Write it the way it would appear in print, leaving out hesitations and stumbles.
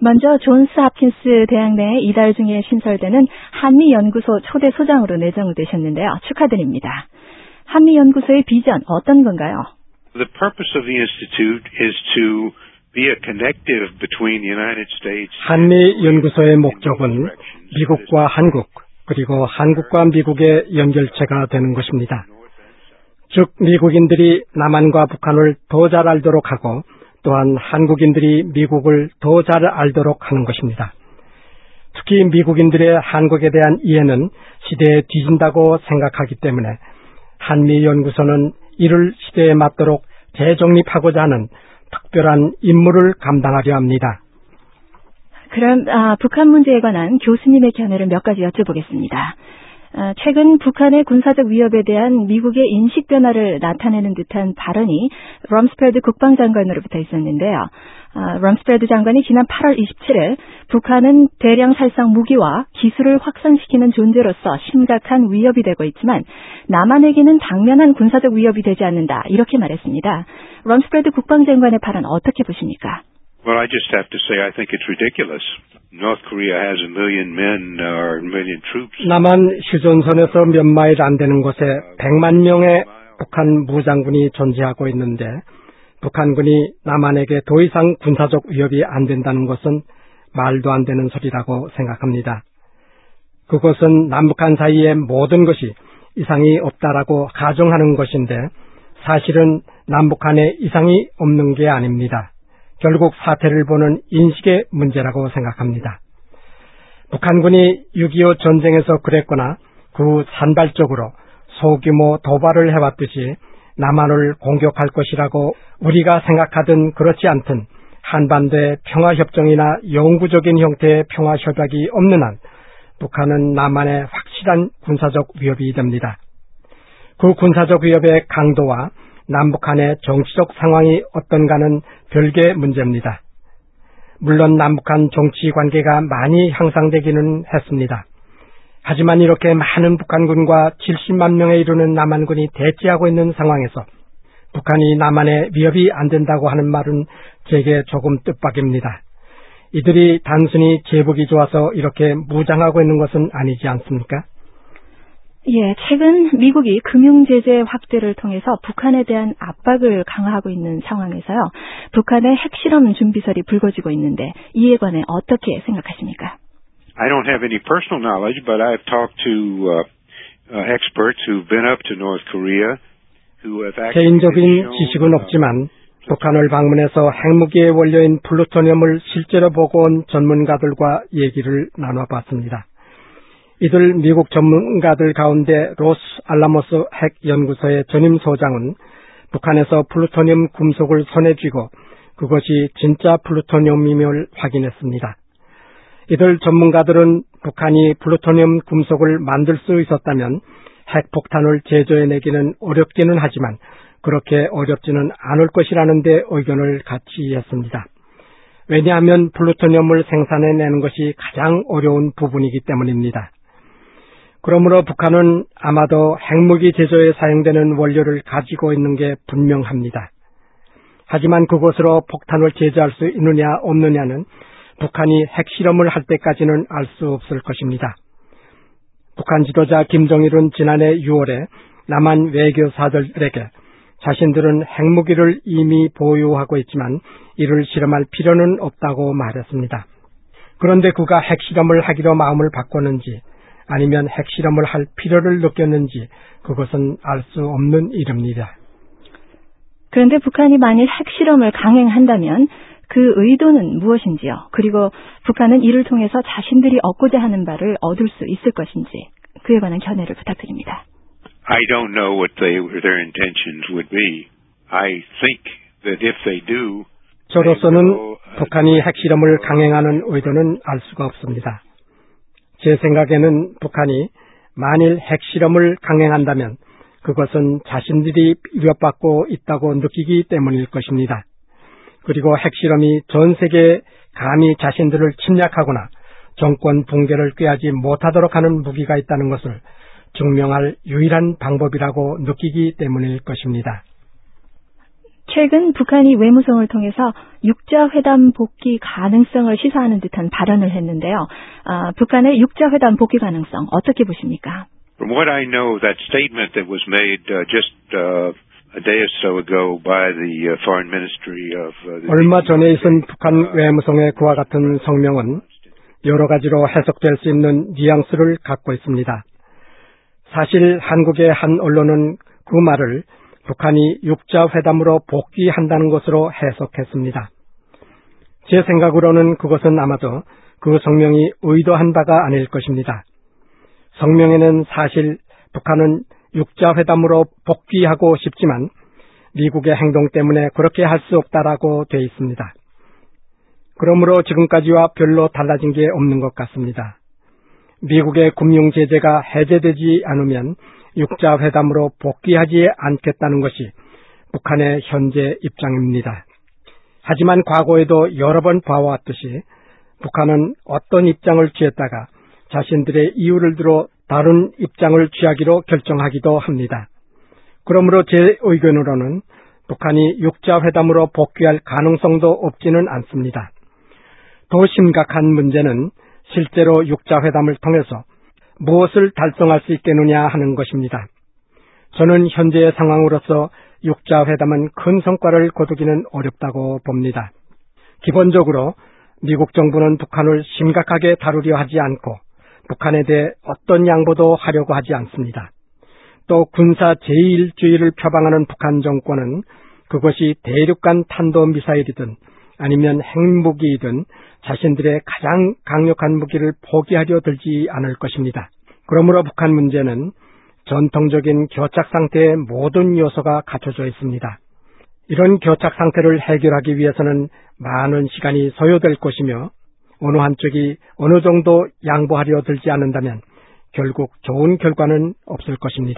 먼저 존스 홉킨스 대학 내 이달 중에 신설되는 한미연구소 초대 소장으로 내정되셨는데요. 축하드립니다. 한미연구소의 비전 어떤 건가요? The purpose of the institute is to be a connective between the United States. 한미연구소의 목적은 미국과 한국, 그리고 한국과 미국의 연결체가 되는 것입니다. 즉, 미국인들이 남한과 북한을 더 잘 알도록 하고 또한 한국인들이 미국을 더 잘 알도록 하는 것입니다. 특히 미국인들의 한국에 대한 이해는 시대에 뒤진다고 생각하기 때문에 한미연구소는 이를 시대에 맞도록 재정립하고자 하는 특별한 임무를 감당하려 합니다. 그럼 북한 문제에 관한 교수님의 견해를 몇 가지 여쭤보겠습니다. 최근 북한의 군사적 위협에 대한 미국의 인식 변화를 나타내는 듯한 발언이 럼스펠드 국방장관으로부터 있었는데요. 럼스펠드 장관이 지난 8월 27일 북한은 대량 살상 무기와 기술을 확산시키는 존재로서 심각한 위협이 되고 있지만 남한에게는 당면한 군사적 위협이 되지 않는다, 이렇게 말했습니다. 럼스펠드 국방장관의 발언 어떻게 보십니까? Well, I just have to say I think it's ridiculous. North Korea has 1 million men or 1 million troops. 남한 휴전선에서 몇 마일 안 되는 곳에 100만 명의 북한 무장군이 존재하고 있는데 북한군이 남한에게 더 이상 군사적 위협이 안 된다는 것은 말도 안 되는 소리라고 생각합니다. 그것은 남북한 사이의 모든 것이 이상이 없다라고 가정하는 것인데 사실은 남북한에 이상이 없는 게 아닙니다. 결국 사태를 보는 인식의 문제라고 생각합니다. 북한군이 6.25 전쟁에서 그랬거나 그 산발적으로 소규모 도발을 해왔듯이 남한을 공격할 것이라고 우리가 생각하든 그렇지 않든 한반도의 평화협정이나 영구적인 형태의 평화협약이 없는 한 북한은 남한의 확실한 군사적 위협이 됩니다. 그 군사적 위협의 강도와 남북한의 정치적 상황이 어떤가는 별개의 문제입니다. 물론 남북한 정치 관계가 많이 향상되기는 했습니다. 하지만 이렇게 많은 북한군과 70만 명에 이르는 남한군이 대치하고 있는 상황에서 북한이 남한에 위협이 안 된다고 하는 말은 제게 조금 뜻밖입니다. 이들이 단순히 제복이 좋아서 이렇게 무장하고 있는 것은 아니지 않습니까? 예, 최근 미국이 금융제재 확대를 통해서 북한에 대한 압박을 강화하고 있는 상황에서요. 북한의 핵실험 준비설이 불거지고 있는데 이에 관해 어떻게 생각하십니까? I don't have any personal knowledge, but I've talked to experts who've been up to North Korea who have actually 개인적인 지식은 없지만 북한을 방문해서 핵무기의 원료인 플루토늄을 실제로 보고 온 전문가들과 얘기를 나눠봤습니다. 이들 미국 전문가들 가운데 로스 알라모스 핵연구소의 전임 소장은 북한에서 플루토늄 금속을 손에 쥐고 그것이 진짜 플루토늄임을 확인했습니다. 이들 전문가들은 북한이 플루토늄 금속을 만들 수 있었다면 핵폭탄을 제조해내기는 어렵기는 하지만 그렇게 어렵지는 않을 것이라는 데 의견을 같이 했습니다. 왜냐하면 플루토늄을 생산해내는 것이 가장 어려운 부분이기 때문입니다. 그러므로 북한은 아마도 핵무기 제조에 사용되는 원료를 가지고 있는 게 분명합니다. 하지만 그것으로 폭탄을 제조할 수 있느냐 없느냐는 북한이 핵실험을 할 때까지는 알 수 없을 것입니다. 북한 지도자 김정일은 지난해 6월에 남한 외교사들에게 자신들은 핵무기를 이미 보유하고 있지만 이를 실험할 필요는 없다고 말했습니다. 그런데 그가 핵실험을 하기로 마음을 바꿨는지 아니면 핵실험을 할 필요를 느꼈는지 그것은 알 수 없는 일입니다. 그런데 북한이 만일 핵실험을 강행한다면 그 의도는 무엇인지요? 그리고 북한은 이를 통해서 자신들이 얻고자 하는 바를 얻을 수 있을 것인지 그에 관한 견해를 부탁드립니다. I don't know what their intentions would be. I think that if they do, 저로서는 북한이 핵실험을 강행하는 의도는 알 수가 없습니다. 제 생각에는 북한이 만일 핵실험을 강행한다면 그것은 자신들이 위협받고 있다고 느끼기 때문일 것입니다. 그리고 핵실험이 전 세계에 감히 자신들을 침략하거나 정권 붕괴를 꾀하지 못하도록 하는 무기가 있다는 것을 증명할 유일한 방법이라고 느끼기 때문일 것입니다. 최근 북한이 외무성을 통해서 육자회담 복귀 가능성을 시사하는 듯한 발언을 했는데요. 북한의 육자회담 복귀 가능성 어떻게 보십니까? From what I know, that statement that was made just a day or so ago by the Foreign Ministry of 얼마 전에 있은 북한 외무성의 그와 같은 성명은 여러 가지로 해석될 수 있는 뉘앙스를 갖고 있습니다. 사실 한국의 한 언론은 그 말을 북한이 육자회담으로 복귀한다는 것으로 해석했습니다. 제 생각으로는 그것은 아마도 그 성명이 의도한 바가 아닐 것입니다. 성명에는 사실 북한은 육자회담으로 복귀하고 싶지만 미국의 행동 때문에 그렇게 할 수 없다라고 돼 있습니다. 그러므로 지금까지와 별로 달라진 게 없는 것 같습니다. 미국의 금융 제재가 해제되지 않으면 육자회담으로 복귀하지 않겠다는 것이 북한의 현재 입장입니다. 하지만 과거에도 여러 번 봐왔듯이 북한은 어떤 입장을 취했다가 자신들의 이유를 들어 다른 입장을 취하기로 결정하기도 합니다. 그러므로 제 의견으로는 북한이 육자회담으로 복귀할 가능성도 없지는 않습니다. 더 심각한 문제는 실제로 육자회담을 통해서 무엇을 달성할 수 있겠느냐 하는 것입니다. 저는 현재의 상황으로서 육자회담은 큰 성과를 거두기는 어렵다고 봅니다. 기본적으로 미국 정부는 북한을 심각하게 다루려 하지 않고 북한에 대해 어떤 양보도 하려고 하지 않습니다. 또 군사 제1주의를 표방하는 북한 정권은 그것이 대륙간 탄도미사일이든 아니면 핵무기이든 자신들의 가장 강력한 무기를 포기하려 들지 않을 것입니다. 그러므로 북한 문제는 전통적인 교착 상태의 모든 요소가 갖춰져 있습니다. 이런 교착 상태를 해결하기 위해서는 많은 시간이 소요될 것이며 어느 한쪽이 어느 정도 양보하려 들지 않는다면 결국 좋은 결과는 없을 것입니다.